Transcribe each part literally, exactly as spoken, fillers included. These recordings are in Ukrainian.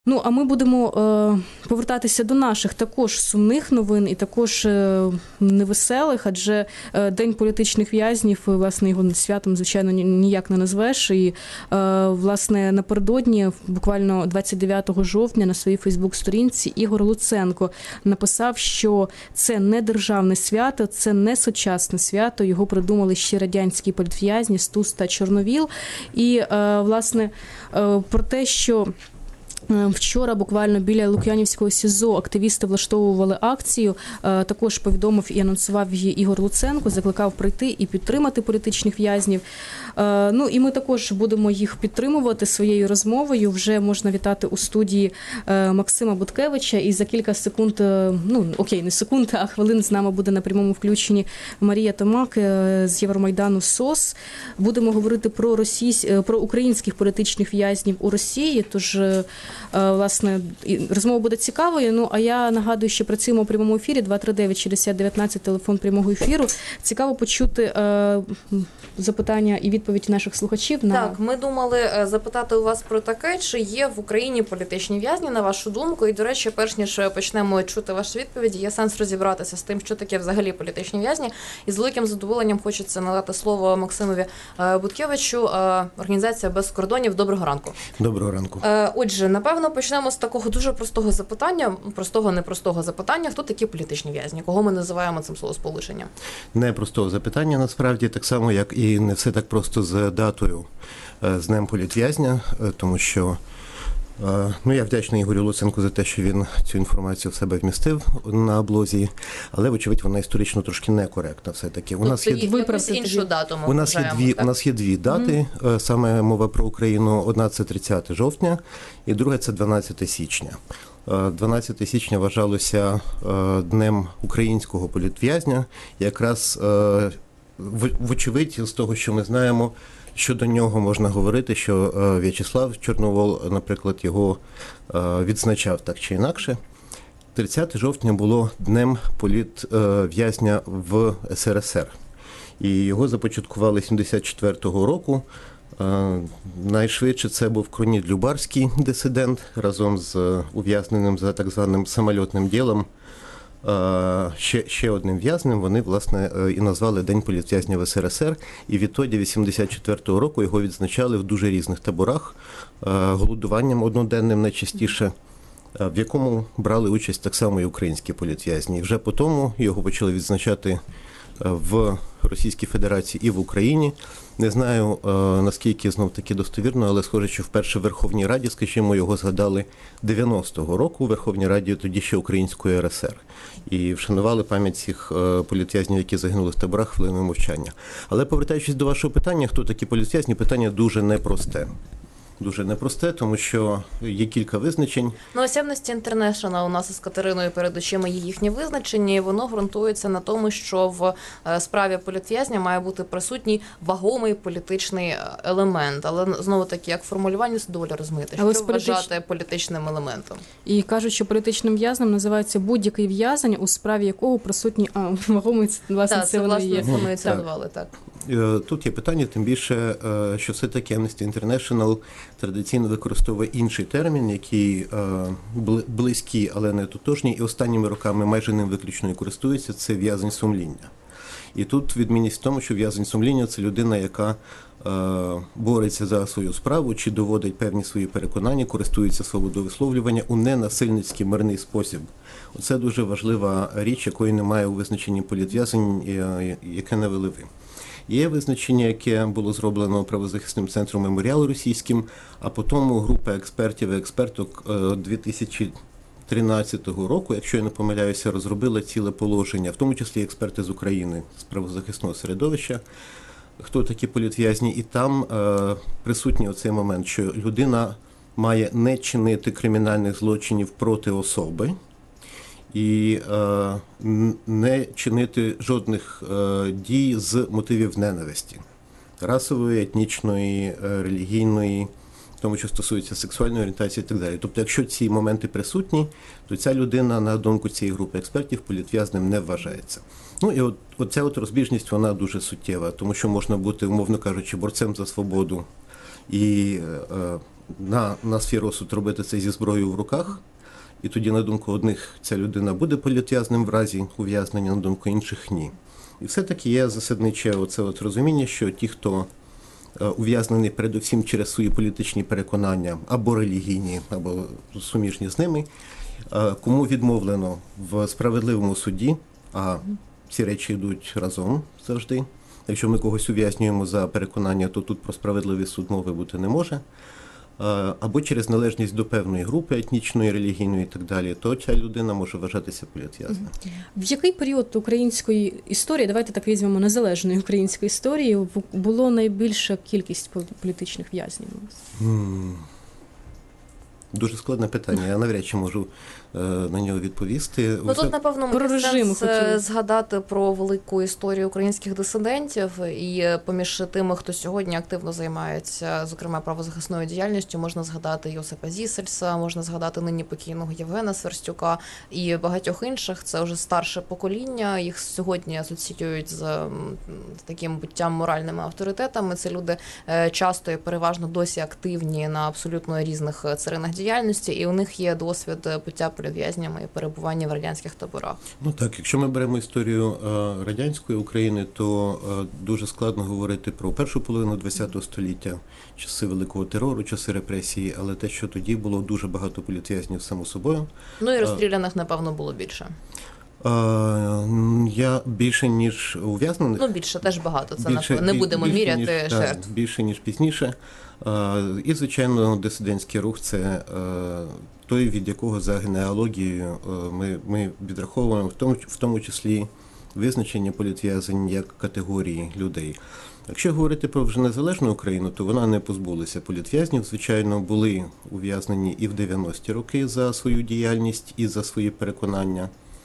Ну, а ми будемо е, повертатися до наших також сумних новин і також е, невеселих, адже е, День політичних в'язнів, власне, його святом, звичайно, ніяк не назвеш. І, е, власне, напередодні, буквально двадцять дев'ятого жовтня, на своїй Фейсбук-сторінці Ігор Луценко написав, що це не державне свято, це не сучасне свято, його придумали ще радянські політв'язні Стус та Чорновіл. І, е, власне, е, про те, що вчора буквально біля Лук'янівського СІЗО активісти влаштовували акцію. Також повідомив і анонсував її Ігор Луценко, закликав прийти і підтримати політичних в'язнів. Ну і ми також будемо їх підтримувати своєю розмовою. Вже можна вітати у студії Максима Буткевича. І за кілька секунд, ну окей, не секунд, а хвилин з нами буде на прямому включенні Марія Томак з Євромайдану СОС. Будемо говорити про російсь... про українських політичних в'язнів у Росії. Тож, власне, розмова буде цікавою. Ну, а я нагадую, що працюємо у прямому ефірі два три дев'ять шістдесят дев'ятнадцять, телефон прямого ефіру. Цікаво почути е, запитання і відповідь наших слухачів. На... Так, ми думали запитати у вас про таке, чи є в Україні політичні в'язні, на вашу думку. І, до речі, перш ніж почнемо чути ваші відповіді, є сенс розібратися з тим, що таке взагалі політичні в'язні. І з великим задоволенням хочеться надати слово Максимові Буткевичу, організація «Без кордонів». Доброго ранку. Доброго ранку. Отже, напевно, почнемо з такого дуже простого запитання, простого, непростого запитання. Хто такі політичні в'язні? Кого ми називаємо цим словосполученням? Непростого запитання, насправді, так само, як і не все так просто з датою, з Днем політв'язня, тому що, ну, я вдячний Ігорю Луценку за те, що він цю інформацію в себе вмістив на блозі, але, вочевидь, вона історично трошки некоректна все-таки. У нас є якусь іншу дату ми у нас є дві, у нас є дві дати, mm. саме мова про Україну. Одна – це тридцяте жовтня, і друга – це дванадцяте січня. дванадцяте січня вважалося Днем українського політв'язня, якраз, вочевидь, з того, що ми знаємо, щодо нього можна говорити, що В'ячеслав Чорновол, наприклад, його відзначав так чи інакше. тридцяте жовтня було Днем політв'язня в ес ер ес ер. І його започаткували сімдесят четвертого року. Найшвидше це був Кронід Любарський, дисидент, разом з ув'язненим за так званим самольотним ділом. Ще, ще одним в'язнем вони, власне, і назвали День політв'язня в ес ер ес ер. І відтоді вісімдесят четвертого року його відзначали в дуже різних таборах, голодуванням одноденним найчастіше, в якому брали участь так само і українські політв'язні. І вже по тому його почали відзначати в Російській Федерації і в Україні. Не знаю, наскільки знов-таки достовірно, але схоже, що вперше в Верховній Раді, скажімо, його згадали дев'яностого року у Верховній Раді, тоді ще Української ер ес ер. І вшанували пам'ять цих політв'язнів, які загинули в таборах, хвилиною мовчання. Але повертаючись до вашого питання, хто такі політв'язні, питання дуже непросте. Дуже непросте, тому що є кілька визначень. Ну, ось Amnesty International у нас із Катериною перед очима є їхнє визначення, і воно ґрунтується на тому, що в справі політв'язня має бути присутній вагомий політичний елемент. Але, знову-таки, як формулювання доволі розмите. Що політич... вважати політичним елементом? І кажуть, що політичним в'язнем називається будь-який в'язень, у справі якого присутній а, вагомий, власне, так, це власне є. Ми це назвали, так. Тут є питання, тим більше, що все-таки Amnesty International традиційно використовує інший термін, який близький, але не тотожній, і останніми роками майже ним виключно і користується, це в'язень сумління. І тут відмінність в тому, що в'язень сумління – це людина, яка бореться за свою справу, чи доводить певні свої переконання, користується свободою висловлювання у ненасильницький мирний спосіб. Оце дуже важлива річ, якої немає у визначенні політв'язень, яке навели ви. Є визначення, яке було зроблено правозахисним центром «Меморіал» російським, а потім група експертів і експерток дві тисячі тринадцятого року, якщо я не помиляюся, розробила ціле положення, в тому числі експерти з України, з правозахисного середовища, хто такі політв'язні. І там е, присутній оцей момент, що людина має не чинити кримінальних злочинів проти особи, і е, не чинити жодних е, дій з мотивів ненависті, расової, етнічної, е, релігійної, тому що стосується сексуальної орієнтації і так далі. Тобто, якщо ці моменти присутні, то ця людина, на думку цієї групи експертів, політв'язнем не вважається. Ну і от, оця от розбіжність, вона дуже суттєва, тому що можна бути, умовно кажучи, борцем за свободу і е, на, на свій розсуд робити це зі зброєю в руках. І тоді, на думку одних, ця людина буде політв'язним в разі ув'язнення, на думку інших – ні. І все-таки є засадниче оце от розуміння, що ті, хто ув'язнений передусім через свої політичні переконання, або релігійні, або суміжні з ними, кому відмовлено в справедливому суді, а ці речі йдуть разом завжди. Якщо ми когось ув'язнюємо за переконання, то тут про справедливий суд мови бути не може. Або через належність до певної групи етнічної, релігійної і так далі, то ця людина може вважатися політв'язним. В який період української історії, давайте так візьмемо незалежної української історії, було найбільша кількість політичних в'язнів у нас? Hmm. Дуже складне питання, я навряд чи можу е, на нього відповісти. Ну, тут, напевно, про мені режим сенс згадати про велику історію українських дисидентів, і поміж тими, хто сьогодні активно займається, зокрема, правозахисною діяльністю, можна згадати Йосипа Зісельса, можна згадати нині покійного Євгена Сверстюка і багатьох інших. Це вже старше покоління, їх сьогодні асоціюють з таким буттям моральними авторитетами. Це люди часто і переважно досі активні на абсолютно різних царинах діяльності, і у них є досвід буття політв'язнями і перебування в радянських таборах. Ну так, якщо ми беремо історію радянської України, то дуже складно говорити про першу половину ХХ століття, часи великого терору, часи репресії, але те, що тоді було дуже багато політв'язнів, само собою. Ну і розстріляних, напевно, було більше. Я більше, ніж ув'язнених. Ну, більше теж багато, це більше, не будемо більше, міряти ніж, жертв. Так, більше, ніж пізніше. І, звичайно, дисидентський рух – це той, від якого за генеалогією ми, ми відраховуємо, в тому, в тому числі визначення політв'язень як категорії людей. Якщо говорити про вже незалежну Україну, то вона не позбулася політв'язнів. Звичайно, були ув'язнені і в дев'яності роки за свою діяльність, і за свої переконання.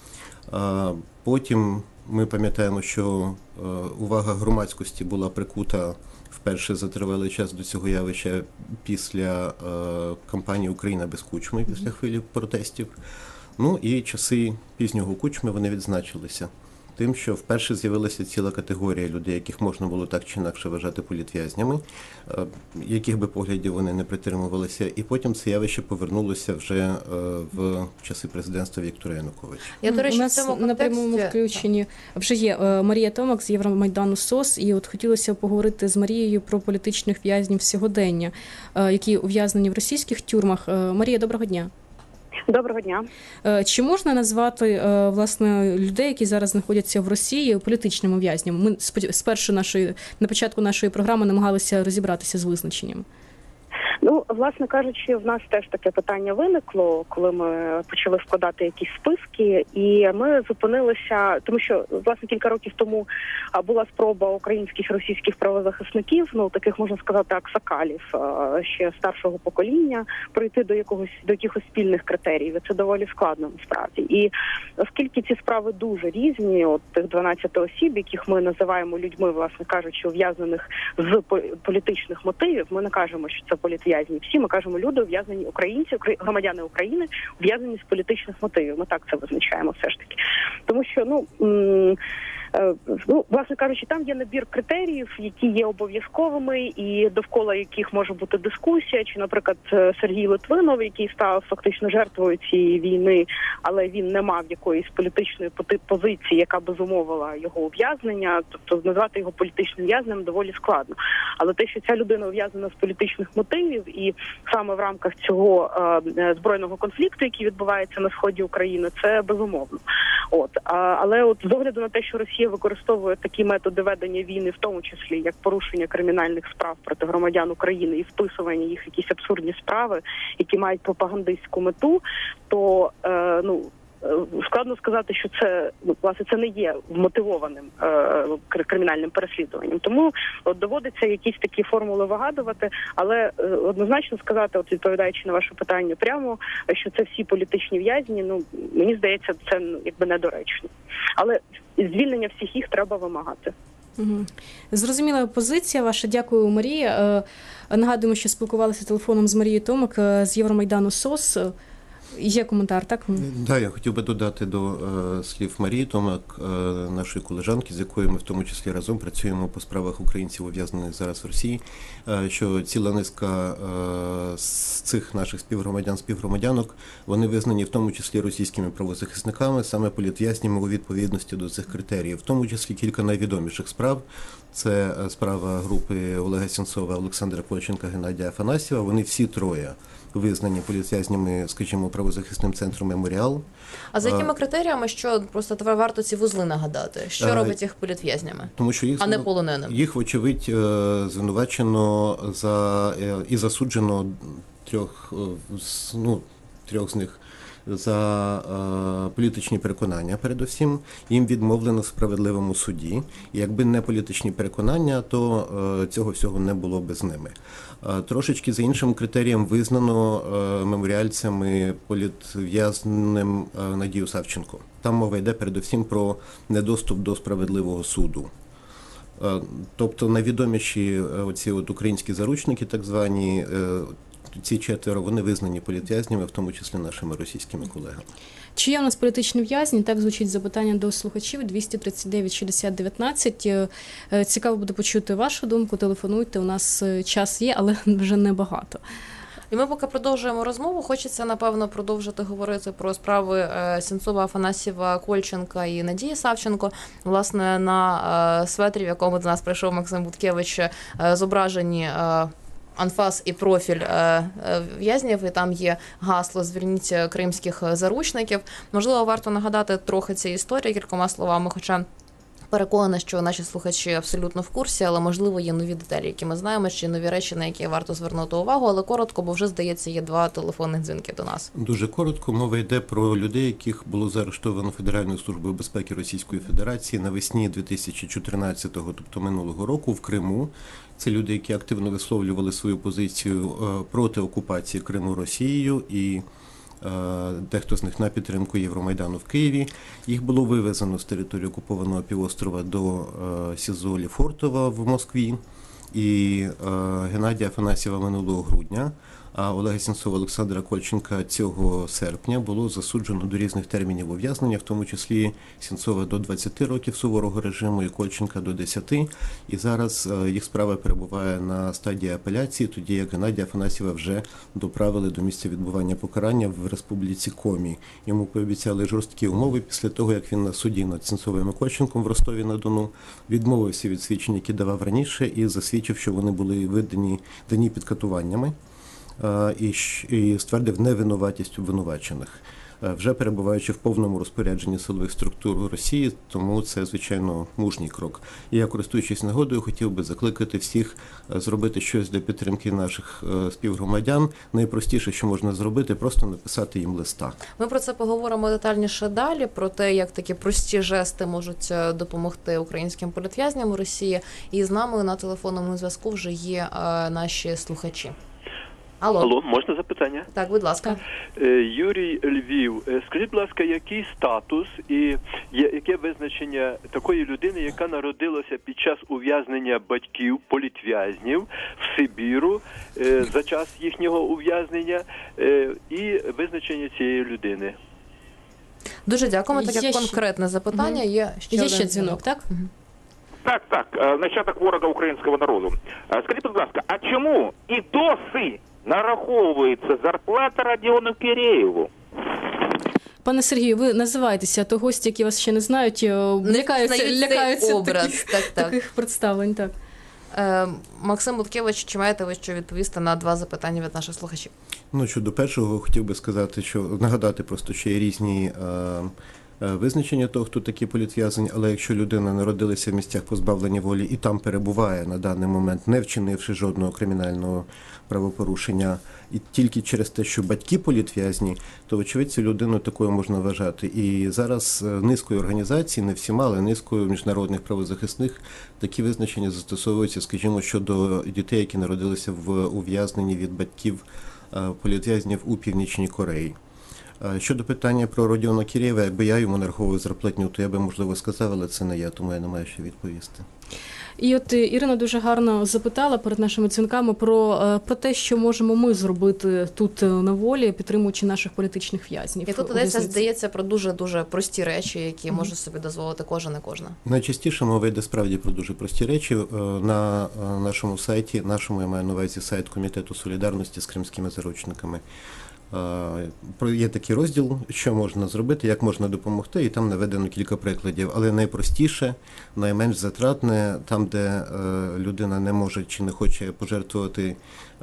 Потім ми пам'ятаємо, що увага громадськості була прикута вперше за тривалий час до цього явища після кампанії «Україна без Кучми», після хвилі протестів. Ну і часи пізнього Кучми, вони відзначилися тим, що вперше з'явилася ціла категорія людей, яких можна було так чи інакше вважати політв'язнями, яких би поглядів вони не притримувалися, і потім це явище повернулося вже в часи президентства Віктора Януковича. Я, до речі, у нас в цьому контексті... на прямому включенні вже є Марія Томак з Євромайдану СОС, і от хотілося поговорити з Марією про політичних в'язнів сьогодення, які ув'язнені в російських тюрмах. Марія, доброго дня. Доброго дня. Чи можна назвати, власне, людей, які зараз знаходяться в Росії, політичними в'язнями? Ми спершу нашої, на початку нашої програми намагалися розібратися з визначенням. Ну, власне кажучи, в нас теж таке питання виникло, коли ми почали складати якісь списки, і ми зупинилися, тому що, власне, кілька років тому була спроба українських і російських правозахисників, ну, таких, можна сказати, аксакалів, ще старшого покоління, прийти до якогось, до якихось спільних критеріїв. Це доволі складно, насправді. І оскільки ці справи дуже різні, от тих дванадцять осіб, яких ми називаємо людьми, власне кажучи, ув'язнених з політичних мотивів, ми не кажемо, що це політв'язні. Всі ми кажемо, люди ув'язнені українці, громадяни України, ув'язнені з політичних мотивів. Ми так це визначаємо все ж таки. Тому що, ну, м- Ну, власне кажучи, там є набір критеріїв, які є обов'язковими і довкола яких може бути дискусія. Чи, наприклад, Сергій Литвинов, який став фактично жертвою цієї війни, але він не мав якоїсь політичної позиції, яка б зумовила його ув'язнення, тобто назвати його політичним в'язнем доволі складно. Але те, що ця людина ув'язнена з політичних мотивів і саме в рамках цього е, збройного конфлікту, який відбувається на сході України, це безумовно. От, а, але от з огляду на те, що Росія використовує такі методи ведення війни, в тому числі як порушення кримінальних справ проти громадян України і вписування їх в якісь абсурдні справи, які мають пропагандистську мету, то е, ну складно сказати, що це, ну, власне, це не є вмотивованим е, кримінальним переслідуванням. Тому от доводиться якісь такі формули вигадувати, але е, однозначно сказати, от відповідаючи на ваше питання прямо, що це всі політичні в'язні, ну, мені здається, це якби недоречно. Але звільнення всіх їх треба вимагати. Угу. Зрозуміла позиція ваша. Дякую, Марія. Нагадуємо, що спілкувалися телефоном з Марією Томак з Євромайдану СОС. Є коментар, так? Да, я хотів би додати до е, слів Марії Томак, е, нашої колежанки, з якою ми в тому числі разом працюємо по справах українців, ув'язнених зараз в Росії, е, що ціла низка е, з цих наших співгромадян, співгромадянок, вони визнані в тому числі російськими правозахисниками, саме політв'язнями у відповідності до цих критеріїв, в тому числі кілька найвідоміших справ. Це справа групи Олега Сенцова, Олександра Кольченка, Геннадія Афанасьєва. Вони всі троє визнані політв'язнями, скажімо, правозахисним центром «Меморіал». А за якими критеріями, що просто варто ці вузли нагадати? Що робить їх політв'язнями, Тому що їх, а не полоненими? Їх, вочевидь, звинувачено за, і засуджено трьох, ну, трьох з них за е, політичні переконання, передусім. Їм відмовлено в справедливому суді. І якби не політичні переконання, то е, цього всього не було би з ними. Е, трошечки за іншим критерієм визнано е, меморіальцями політв'язненим е, Надію Савченко. Там мова йде передусім про недоступ до справедливого суду. Е, тобто найвідоміші оці от українські заручники, так звані, е, ці четверо, вони визнані політв'язнями, в тому числі нашими російськими колегами. Чи є у нас політичні в'язні? Так звучить запитання до слухачів. двісті тридцять дев'ять шістдесят дев'ятнадцять. Цікаво буде почути вашу думку. Телефонуйте, у нас час є, але вже небагато. І ми поки продовжуємо розмову. Хочеться, напевно, продовжити говорити про справи Сенцова, Афанасьєва, Кольченка і Надії Савченко. Власне, на светрі, в якому до нас прийшов Максим Буткевич, зображені анфас і профіль в'язнів, і там є гасло «Зверніть кримських заручників». Можливо, варто нагадати трохи цієї історії кількома словами, хоча переконана, що наші слухачі абсолютно в курсі, але, можливо, є нові деталі, які ми знаємо, чи нові речі, на які варто звернути увагу, але коротко, бо вже, здається, є два телефонних дзвінки до нас. Дуже коротко. Мова йде про людей, яких було заарештовано Федеральною службою безпеки Російської Федерації навесні дві тисячі чотирнадцятого, тобто минулого року, в Криму. Це люди, які активно висловлювали свою позицію проти окупації Криму Росією і дехто з них на підтримку Євромайдану в Києві. Їх було вивезено з території окупованого півострова до СІЗО Лефортово в Москві. І Геннадія Афанасьєва минулого грудня, а Олега Сенцова, Олександра Кольченка цього серпня було засуджено до різних термінів ув'язнення, в тому числі Сенцова до двадцяти років суворого режиму і Кольченка до десяти. І зараз їх справа перебуває на стадії апеляції, тоді як Геннадія Афанасьєва вже доправили до місця відбування покарання в Республіці Комі. Йому пообіцяли жорсткі умови після того, як він на суді над Сенцовим і Кольченком в Ростові-на-Дону відмовився від свідчень, які давав раніше, і засвідчив, що вони були видані, дані під катуваннями. І, і ствердив невинуватість обвинувачених, вже перебуваючи в повному розпорядженні силових структур Росії, тому це, звичайно, мужній крок. І я, користуючись нагодою, хотів би закликати всіх зробити щось для підтримки наших співгромадян. Найпростіше, що можна зробити, просто написати їм листа. Ми про це поговоримо детальніше далі, про те, як такі прості жести можуть допомогти українським політв'язням у Росії. І з нами на телефонному зв'язку вже є наші слухачі. Алло. Алло, можна запитання? Так, будь ласка. Юрій, Львів. Скажіть, будь ласка, який статус і яке визначення такої людини, яка народилася під час ув'язнення батьків, політв'язнів в Сибіру за час їхнього ув'язнення, і визначення цієї людини? Дуже дякуємо. Так є як ще... конкретне запитання, угу. є ще, є ще дзвінок, так? Угу. Так, так, нащадок ворога українського народу. Скажіть, будь ласка, а чому і досі нараховується зарплата Родіону Киреєву? Пане Сергію, ви називаєтеся, то гості, які вас ще не знають, лякаються, лякаються образ. Таких, так, так. таких представлень. Так. Е, Максим Буткевич, чи маєте ви що відповісти на два запитання від наших слухачів? Ну, щодо першого, хотів би сказати, що нагадати просто, що є різні е, визначення того, хто такі політв'язень, але якщо людина народилася в місцях позбавлення волі і там перебуває на даний момент, не вчинивши жодного кримінального правопорушення, і тільки через те, що батьки політв'язні, то, очевидь, цю людину такою можна вважати. І зараз низкою організацій, не всіма, але низкою міжнародних правозахисних, такі визначення застосовуються, скажімо, щодо дітей, які народилися в ув'язненні від батьків політв'язнів у Північній Кореї. Щодо питання про Родіона Кірєєва, якби я йому нараховував зарплатню, то я би, можливо, сказав, але це не я, тому я не маю що відповісти. І от Ірина дуже гарно запитала перед нашими дзвінками про, про те, що можемо ми зробити тут на волі, підтримуючи наших політичних в'язнів. І тут йдеться, здається, про дуже-дуже прості речі, які mm-hmm. може собі дозволити кожен і кожна. Найчастіше мова йде справді про дуже прості речі. На нашому сайті, нашому, я маю на увазі сайт Комітету солідарності з кримськими заручниками, є такий розділ, що можна зробити, як можна допомогти, і там наведено кілька прикладів. Але найпростіше, найменш затратне, там, де людина не може чи не хоче пожертвувати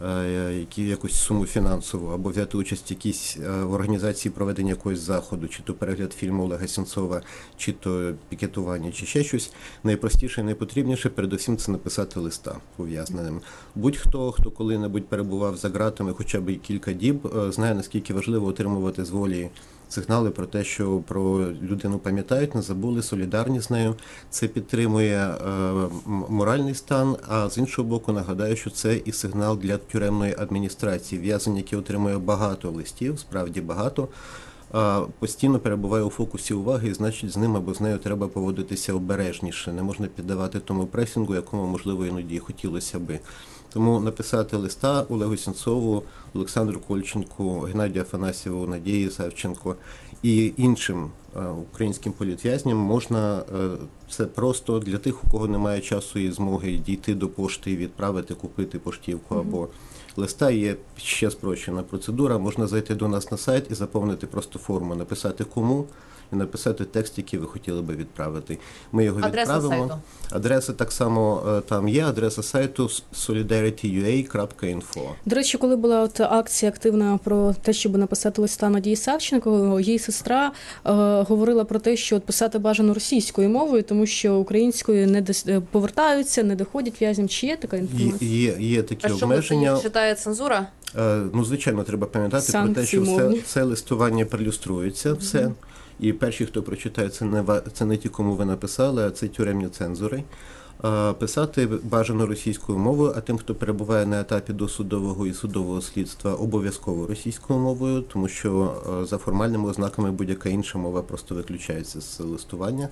якусь суму фінансову або взяти участь в якійсь організації проведення якогось заходу, чи то перегляд фільму Олега Сенцова, чи то пікетування, чи ще щось. Найпростіше і найпотрібніше, передусім, це написати листа ув'язненим. Будь-хто, хто коли-небудь перебував за ґратами хоча б кілька діб, знає, наскільки важливо отримувати з волі сигнали про те, що про людину пам'ятають, не забули, солідарні з нею. Це підтримує е, моральний стан, а з іншого боку, нагадаю, що це і сигнал для тюремної адміністрації. В'язень, який отримує багато листів, справді багато, е, постійно перебуває у фокусі уваги, і значить з ним або з нею треба поводитися обережніше. Не можна піддавати тому пресингу, якому, можливо, іноді хотілося би. Тому написати листа Олегу Сенцову, Олександру Кольченку, Геннадію Афанасьєву, Надії Савченко і іншим українським політв'язням можна, це просто для тих, у кого немає часу і змоги дійти до пошти і відправити, купити поштівку або листа. Є ще спрощена процедура, можна зайти до нас на сайт і заповнити просто форму, написати кому, і написати текст, який ви хотіли би відправити. Ми його адреса відправимо. Сайту. Адреса так само там є, адреса сайту солідаріті крапка ю а крапка інфо. До речі, коли була от акція активна про те, щоб написати листа Надії Савченко, її сестра е, говорила про те, що писати бажано російською мовою, тому що українською не дос... повертаються, не доходять в'язням. Чи є така інформація? Є, є такі а обмеження. А що, читає цензура? Е, ну, звичайно, треба пам'ятати Санкції про те, що мовні. все, все листування прилюструється, все. Mm-hmm. І перші, хто прочитає, це не, це не ті, кому ви написали, а це тюремні цензори. А, писати бажано російською мовою, а тим, хто перебуває на етапі досудового і судового слідства, обов'язково російською мовою, тому що а, за формальними ознаками будь-яка інша мова просто виключається з листування.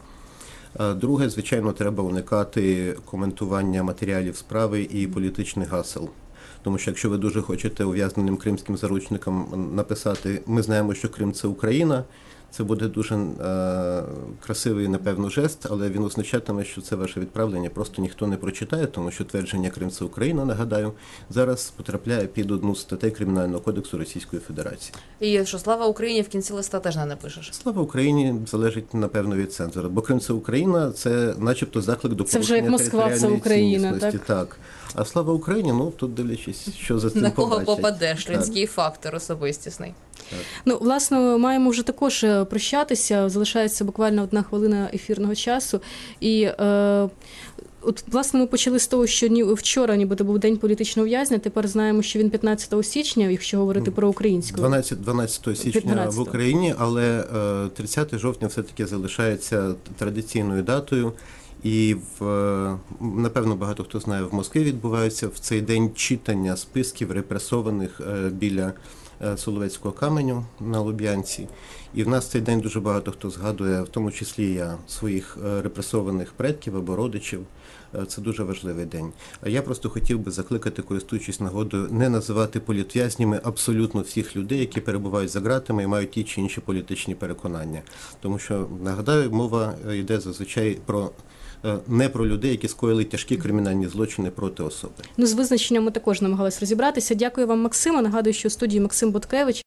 А, друге, звичайно, треба уникати коментування матеріалів справи і політичних гасел. Тому що якщо ви дуже хочете ув'язненим кримським заручникам написати «Ми знаємо, що Крим – це Україна», це буде дуже е, красивий, напевно, жест, але він означатиме, що це ваше відправлення просто ніхто не прочитає, тому що твердження «Крим – це Україна», нагадаю, зараз потрапляє під одну з статей Кримінального кодексу Російської Федерації. І що «Слава Україні» в кінці листа теж не напишеш? «Слава Україні» залежить, напевно, від цензора, бо «Крим – це Україна» – це начебто заклик до порушення територіальної цінності. Так? Так. А «Слава Україні», ну, тут дивлячись, що за цим на кого побачать. попадеш, людський фактор особистісний. Так. Ну, власне, маємо вже також прощатися, залишається буквально одна хвилина ефірного часу. І, е, от, власне, ми почали з того, що ні, вчора нібито був День політичного в'язня, тепер знаємо, що він п'ятнадцятого січня, якщо говорити про українську. дванадцятого січня п'ятнадцятого в Україні, але е, тридцятого жовтня все-таки залишається традиційною датою. І, в, напевно, багато хто знає, в Москві відбуваються в цей день читання списків репресованих біля Соловецького каменю на Луб'янці. І в нас цей день дуже багато хто згадує, в тому числі я, своїх репресованих предків або родичів. Це дуже важливий день. А я просто хотів би закликати, користуючись нагодою, не називати політв'язнями абсолютно всіх людей, які перебувають за ґратами і мають ті чи інші політичні переконання. Тому що, нагадаю, мова йде зазвичай про не про людей, які скоїли тяжкі кримінальні злочини проти особи. Ну, з визначенням ми також намагалися розібратися. Дякую вам, Максиме. Нагадую, що у студії Максим Боткевич.